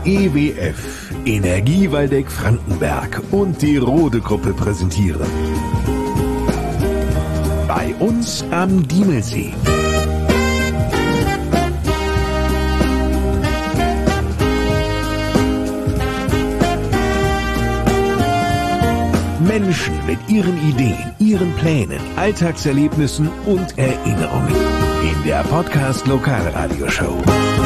EWF, Energie Waldeck-Frankenberg und die Rode-Gruppe präsentieren. Bei uns am Diemelsee. Menschen mit ihren Ideen, ihren Plänen, Alltagserlebnissen und Erinnerungen. In der Podcast Lokalradioshow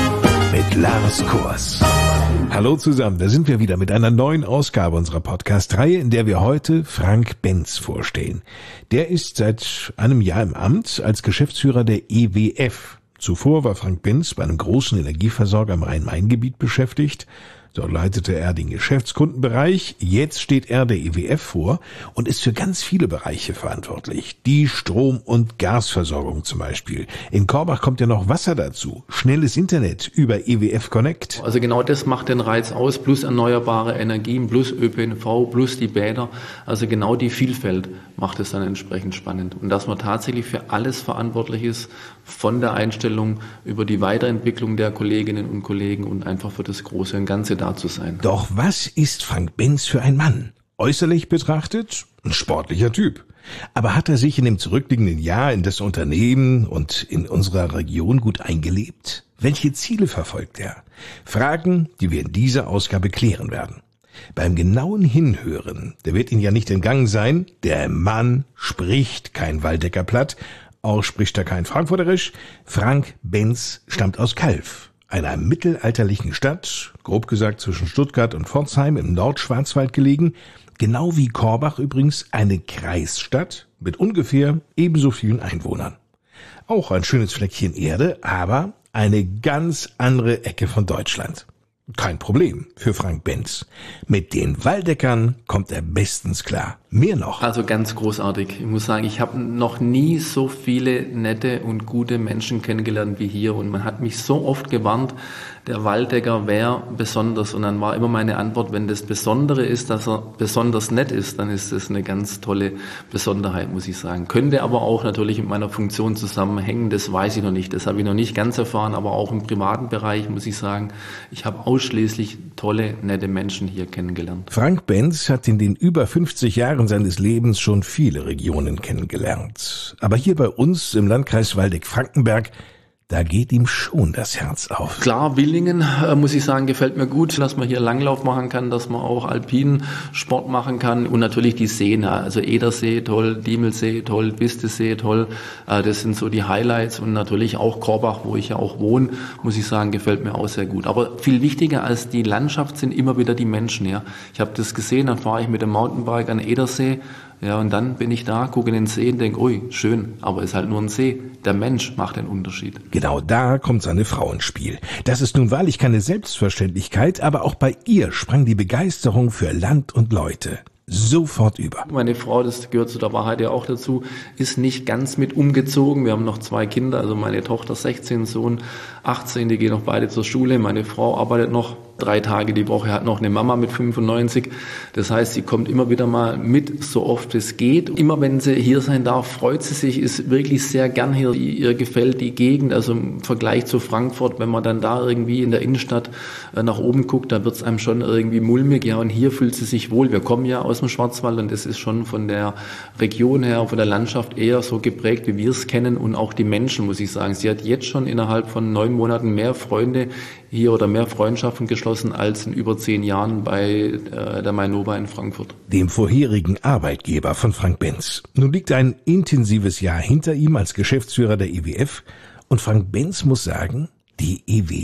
mit Lars Kors. Hallo zusammen, da sind wir wieder mit einer neuen Ausgabe unserer Podcast-Reihe, in der wir heute Frank Benz vorstellen. Der ist seit einem Jahr im Amt als Geschäftsführer der EWF. Zuvor war Frank Benz bei einem großen Energieversorger im Rhein-Main-Gebiet beschäftigt. Dort leitete er den Geschäftskundenbereich. Jetzt steht er der EWF vor und ist für ganz viele Bereiche verantwortlich. Die Strom- und Gasversorgung zum Beispiel. In Korbach kommt ja noch Wasser dazu. Schnelles Internet über EWF Connect. Also genau das macht den Reiz aus, plus erneuerbare Energien, plus ÖPNV, plus die Bäder. Also genau die Vielfalt macht es dann entsprechend spannend. Und dass man tatsächlich für alles verantwortlich ist, von der Einstellung über die Weiterentwicklung der Kolleginnen und Kollegen und einfach für das Große und Ganze da zu sein. Doch was ist Frank Benz für ein Mann? Äußerlich betrachtet ein sportlicher Typ. Aber hat er sich in dem zurückliegenden Jahr in das Unternehmen und in unserer Region gut eingelebt? Welche Ziele verfolgt er? Fragen, die wir in dieser Ausgabe klären werden. Beim genauen Hinhören, der wird Ihnen ja nicht entgangen sein, der Mann spricht kein Waldecker Platt, auch spricht er kein Frankfurterisch. Frank Benz stammt aus Calw, einer mittelalterlichen Stadt, grob gesagt zwischen Stuttgart und Pforzheim im Nordschwarzwald gelegen, genau wie Korbach übrigens eine Kreisstadt mit ungefähr ebenso vielen Einwohnern. Auch ein schönes Fleckchen Erde, aber eine ganz andere Ecke von Deutschland. Kein Problem für Frank Benz. Mit den Waldeckern kommt er bestens klar. Mehr noch. Also ganz großartig. Ich muss sagen, ich habe noch nie so viele nette und gute Menschen kennengelernt wie hier. Und man hat mich so oft gewarnt, der Waldecker wäre besonders. Und dann war immer meine Antwort, wenn das Besondere ist, dass er besonders nett ist, dann ist das eine ganz tolle Besonderheit, muss ich sagen. Könnte aber auch natürlich mit meiner Funktion zusammenhängen, das weiß ich noch nicht. Das habe ich noch nicht ganz erfahren, aber auch im privaten Bereich muss ich sagen, ich habe ausschließlich tolle, nette Menschen hier kennengelernt. Frank Benz hat in den über 50 Jahren seines Lebens schon viele Regionen kennengelernt. Aber hier bei uns im Landkreis Waldeck-Frankenberg, da geht ihm schon das Herz auf. Klar, Willingen, muss ich sagen, gefällt mir gut, dass man hier Langlauf machen kann, dass man auch alpinen Sport machen kann und natürlich die Seen, also Edersee toll, Diemelsee toll, Bistesee toll, das sind so die Highlights und natürlich auch Korbach, wo ich ja auch wohne, muss ich sagen, gefällt mir auch sehr gut. Aber viel wichtiger als die Landschaft sind immer wieder die Menschen, ja. Ich habe das gesehen, dann fahre ich mit dem Mountainbike an Edersee, ja, und dann bin ich da, gucke in den See und denke, ui, schön, aber ist halt nur ein See. Der Mensch macht den Unterschied. Genau da kommt seine Frau ins Spiel. Das ist nun wahrlich keine Selbstverständlichkeit, aber auch bei ihr sprang die Begeisterung für Land und Leute sofort über. Meine Frau, das gehört zu der Wahrheit ja auch dazu, ist nicht ganz mit umgezogen. Wir haben noch 2 Kinder, also meine Tochter 16, Sohn 18, die gehen noch beide zur Schule. Meine Frau arbeitet noch 3 Tage die Woche, hat noch eine Mama mit 95. Das heißt, sie kommt immer wieder mal mit, so oft es geht. Immer wenn sie hier sein darf, freut sie sich, ist wirklich sehr gern hier. Ihr gefällt die Gegend, also im Vergleich zu Frankfurt, wenn man dann da irgendwie in der Innenstadt nach oben guckt, da wird es einem schon irgendwie mulmig. Ja, und hier fühlt sie sich wohl. Wir kommen ja aus dem Schwarzwald und das ist schon von der Region her, von der Landschaft eher so geprägt, wie wir es kennen und auch die Menschen, muss ich sagen. Sie hat jetzt schon innerhalb von 9 Monaten mehr Freunde hier oder mehr Freundschaften geschlossen als in über 10 Jahren bei der Mainova in Frankfurt. Dem vorherigen Arbeitgeber von Frank Benz. Nun liegt ein intensives Jahr hinter ihm als Geschäftsführer der EWF und Frank Benz muss sagen, die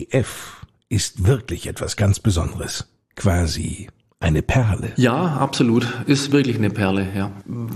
EWF ist wirklich etwas ganz Besonderes. Quasi eine Perle. Ja, absolut. Ist wirklich eine Perle, ja.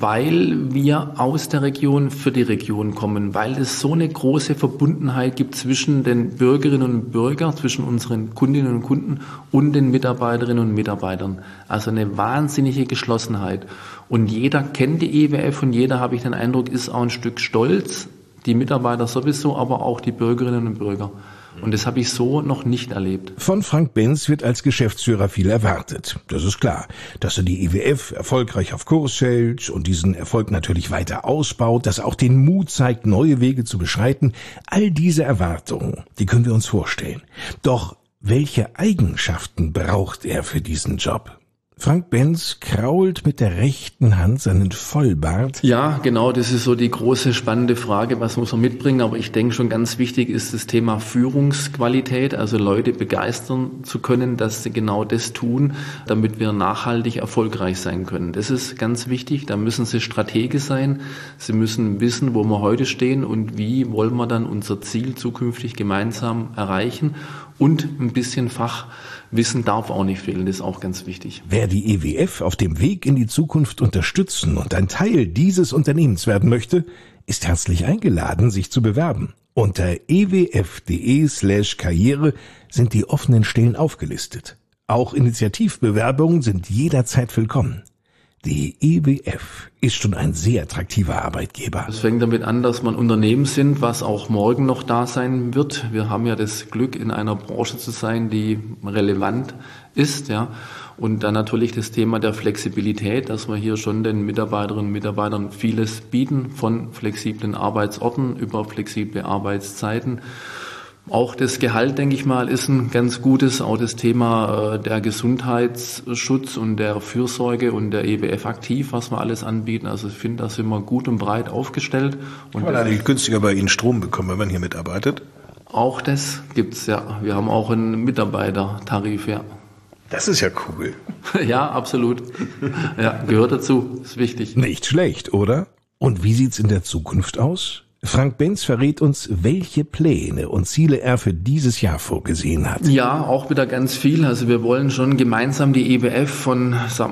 Weil wir aus der Region für die Region kommen, weil es so eine große Verbundenheit gibt zwischen den Bürgerinnen und Bürgern, zwischen unseren Kundinnen und Kunden und den Mitarbeiterinnen und Mitarbeitern. Also eine wahnsinnige Geschlossenheit. Und jeder kennt die EWF und jeder, habe ich den Eindruck, ist auch ein Stück stolz. Die Mitarbeiter sowieso, aber auch die Bürgerinnen und Bürger. Und das habe ich so noch nicht erlebt. Von Frank Benz wird als Geschäftsführer viel erwartet. Das ist klar, dass er die EWF erfolgreich auf Kurs hält und diesen Erfolg natürlich weiter ausbaut, dass er auch den Mut zeigt, neue Wege zu beschreiten. All diese Erwartungen, die können wir uns vorstellen. Doch Welche Eigenschaften braucht er für diesen Job? Frank Benz krault mit der rechten Hand seinen Vollbart. Ja, genau, das ist so die große spannende Frage, was muss man mitbringen, aber ich denke schon ganz wichtig ist das Thema Führungsqualität, also Leute begeistern zu können, dass sie genau das tun, damit wir nachhaltig erfolgreich sein können. Das ist ganz wichtig, da müssen sie Stratege sein, sie müssen wissen, wo wir heute stehen und wie wollen wir dann unser Ziel zukünftig gemeinsam erreichen und ein bisschen Fachwissen darf auch nicht fehlen, das ist auch ganz wichtig. Wer die EWF auf dem Weg in die Zukunft unterstützen und ein Teil dieses Unternehmens werden möchte, ist herzlich eingeladen, sich zu bewerben. Unter ewf.de/karriere sind die offenen Stellen aufgelistet. Auch Initiativbewerbungen sind jederzeit willkommen. Die EWF ist schon ein sehr attraktiver Arbeitgeber. Es fängt damit an, dass wir ein Unternehmen sind, was auch morgen noch da sein wird. Wir haben ja das Glück, in einer Branche zu sein, die relevant ist, ja. Und dann natürlich das Thema der Flexibilität, dass wir hier schon den Mitarbeiterinnen und Mitarbeitern vieles bieten, von flexiblen Arbeitsorten über flexible Arbeitszeiten. Auch das Gehalt, denke ich mal, ist ein ganz gutes. Auch das Thema der Gesundheitsschutz und der Fürsorge und der EWF aktiv, was wir alles anbieten. Also ich finde, da sind wir gut und breit aufgestellt. Und kann man eigentlich günstiger bei Ihnen Strom bekommen, wenn man hier mitarbeitet? Auch das gibt's, ja. Wir haben auch einen Mitarbeitertarif, ja. Das ist ja cool. Ja, absolut. Ja, gehört dazu. Ist wichtig. Nicht schlecht, oder? Und wie sieht's in der Zukunft aus? Frank Benz verrät uns, welche Pläne und Ziele er für dieses Jahr vorgesehen hat. Ja, auch wieder ganz viel. Also wir wollen schon gemeinsam die EWF von,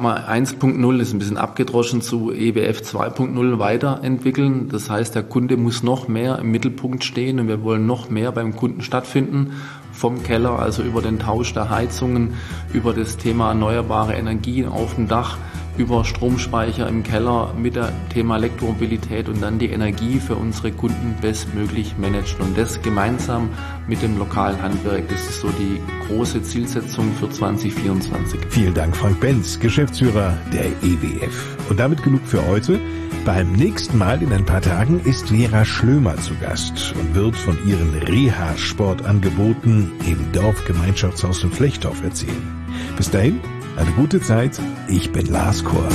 1.0, ist ein bisschen abgedroschen, zu EWF 2.0 weiterentwickeln. Das heißt, der Kunde muss noch mehr im Mittelpunkt stehen und wir wollen noch mehr beim Kunden stattfinden. Vom Keller, also über den Tausch der Heizungen, über das Thema erneuerbare Energien auf dem Dach, über Stromspeicher im Keller mit dem Thema Elektromobilität und dann die Energie für unsere Kunden bestmöglich managen. Und das gemeinsam mit dem lokalen Handwerk. Das ist so die große Zielsetzung für 2024. Vielen Dank, Frank Benz, Geschäftsführer der EWF. Und damit genug für heute. Beim nächsten Mal in ein paar Tagen ist Vera Schlömer zu Gast und wird von ihren Reha-Sportangeboten im Dorfgemeinschaftshaus in Flechtdorf erzählen. Bis dahin, eine gute Zeit. Ich bin Lars Kors.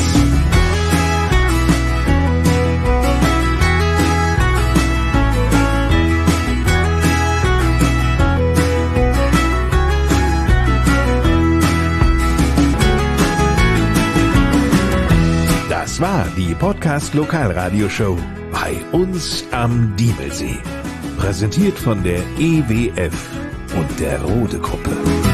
Das war die Podcast Lokalradioshow bei uns am Diemelsee. Präsentiert von der EWF und der Rode Gruppe.